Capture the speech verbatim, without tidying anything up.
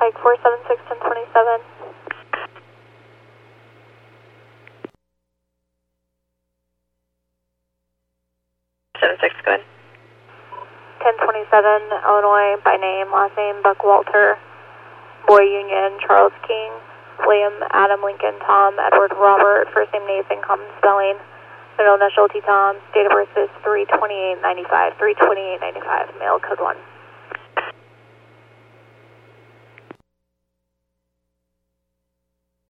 Pike four seven six ten twenty-seven. seven six, go ahead. ten twenty-seven, Illinois, by name, last name, Buck Walter, Boy Union, Charles King, William, Adam, Lincoln, Tom, Edward, Robert, first name Nathan, common spelling, middle initial T Tom, date of birth is three twenty-eight ninety-five, three twenty-eight ninety-five, male, code one.